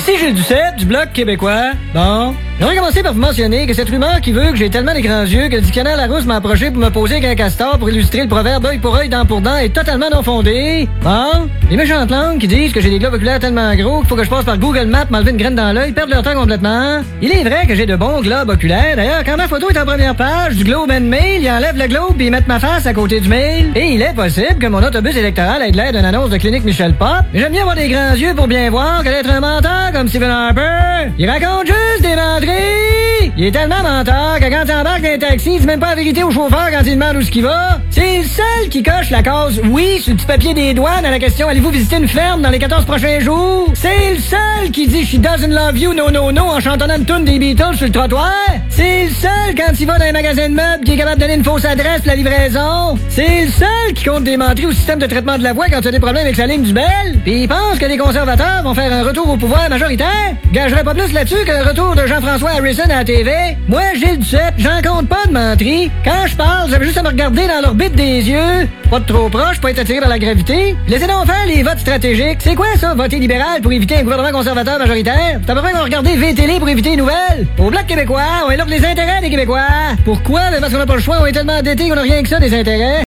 Ici Gilles Duceppe, du Bloc québécois. Bon, j'aimerais commencer par vous mentionner que cette rumeur qui veut que j'ai tellement des grands yeux que le dictionnaire Larousse m'a approché pour me poser avec un castor pour illustrer le proverbe œil pour œil, dent pour dent est totalement non fondé. Bon, les méchantes langues qui disent que j'ai des globes oculaires tellement gros qu'il faut que je passe par Google Maps m'enlever une graine dans l'œil perdent leur temps complètement. Il est vrai que j'ai de bons globes oculaires. D'ailleurs, quand ma photo est en première page du Globe and Mail, ils enlèvent le globe et ils mettent ma face à côté du mail. Et il est possible que mon autobus électoral ait de l'air d'une annonce de clinique Michel Pop. Mais j'aime bien avoir des grands yeux pour bien voir que d'être un menteur comme Stephen Harper. Il raconte juste des menteries. Il est tellement menteur que quand il embarque dans un taxi, il dit même pas la vérité au chauffeur quand il demande où ce qu'il va. C'est le seul qui coche la case oui sur le petit papier des douanes à la question allez-vous visiter une ferme dans les 14 prochains jours? C'est le seul qui dit she doesn't love you, no no no en chantonnant une toune des Beatles sur le trottoir. C'est le seul quand il va dans un magasin de meubles qui est capable de donner une fausse adresse pour la livraison. C'est le seul qui compte des menteries au système de traitement de la voix quand tu as des problèmes avec sa ligne du bel. Puis il pense que les conservateurs vont faire un retour au pouvoir majoritaire. Gagerais pas plus là-dessus qu'un retour de Jean-François Harrison à la TV. Moi, Gilles Duceppe, j'en compte pas de menteries. Quand je parle, j'avais juste à me regarder dans l'orbite des yeux. Pas de trop proche, pas être attiré par la gravité. Laissez donc faire les votes stratégiques. C'est quoi ça, voter libéral pour éviter un gouvernement conservateur majoritaire? C'est à peu près qu'on va regarder VTL pour éviter les nouvelles. Au Bloc québécois, on est là pour les intérêts des Québécois. Pourquoi? Parce qu'on n'a pas le choix, on est tellement endettés qu'on n'a rien que ça des intérêts.